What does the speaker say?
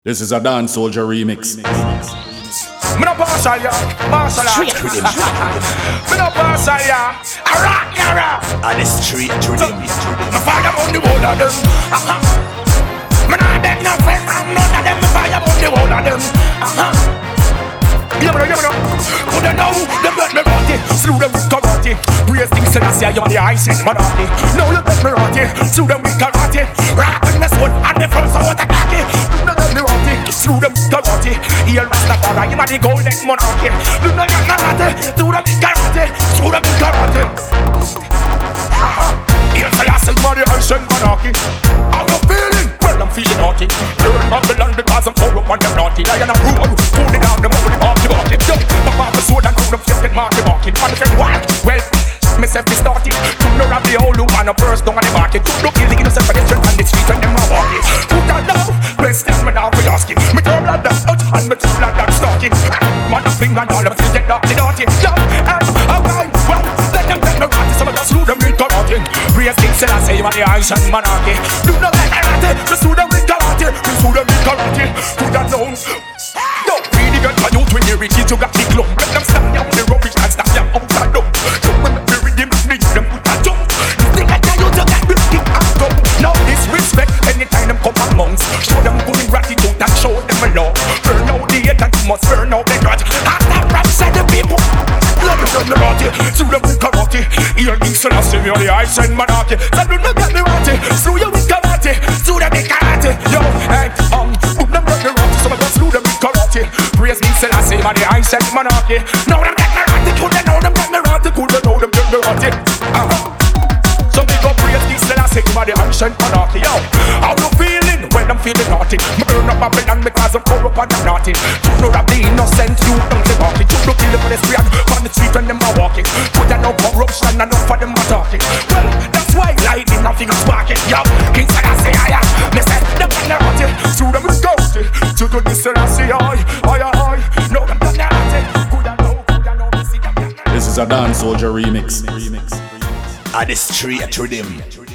This is a Dance Soldier remix. Me no partial, ya, partial. Me no partial, ya. A rock, ya, rock. On the street, to them. Me fire on the whole of them. Me nah beg no friend from none of them. Me fire on the whole of them. You know. Could I know them let me rot it? Slew them with karate. Praise King Selassie, you're the Isis monarchy. Now you let me rot it. Slew them with karate. Rock in the sword and the first I want to attack it. No let me rot it. Slew them with karate. Here Rastafari, you're the golden monarchy. Do not get karate. Slew them with karate. Slew them with karate. Here Selassie, you're the Isis monarchy. How you feeling? Well, I'm feeling naughty. Learn Babylon because I'm so up on them naughty. I am a rule. Pull it down, the money off the market. Yo, my father's sword and through them fist get market. Man said, what? Well, myself is started. To know of the old man a first down on the market. To look illegal innocent pedestrian on the street when them are walking. Who that now? Best test me now for asking. Me turn blood that out and me turn blood that stalking. Man a finger and all of them still get naughty. Yo, and alright, well, let them take me rotty. So I just slew them with karate. Praise King Selassie, you are the Haitian monarchy. Do not let me rotty. Me slew them with karate. Me slew them with karate. Who that know? Don't really get my youth when you reach it, you got the clump. Let them stand down the rubbish and stand down out the dump. You when me redeem me, them put a jump. You think I tell you to get me kick and dump. Now disrespect anytime them come amongst. Show them good gratitude and show them a love. Burn out the hate and you must burn out the grudge. After rap said the people. Let me turn the rotty, slew them with karate. Here King Selassie, you're the Haitian monarchy. So do not get me rotty, slew you with karate. Slew them with karate. Yo, and put them with the rotty. So I just slew them with karate. Praise King Selassie, you're the Haitian monarchy. Now them get me rotty, could they know them get me rotty? Could they know them get me rotty? So big up praise King Selassie, you're the Haitian monarchy. Yo, how you feeling when I'm feeling naughty? Me burn up Babylon because I'm corrupt and I'm naughty. You know that the innocent you don't say walking. You look in the pedestrian on the street when them are walking. Put that no corruption and enough for them are talking. Well, that's why lightning nothing is sparking. Yo, King Selassie, I am. Me say them get me rotty, through them is goatee. To do this Selassie, I. No, them get me rotty. Could I know, me see them get me rotty. This is a Dance Soldier remix. On the street, to them.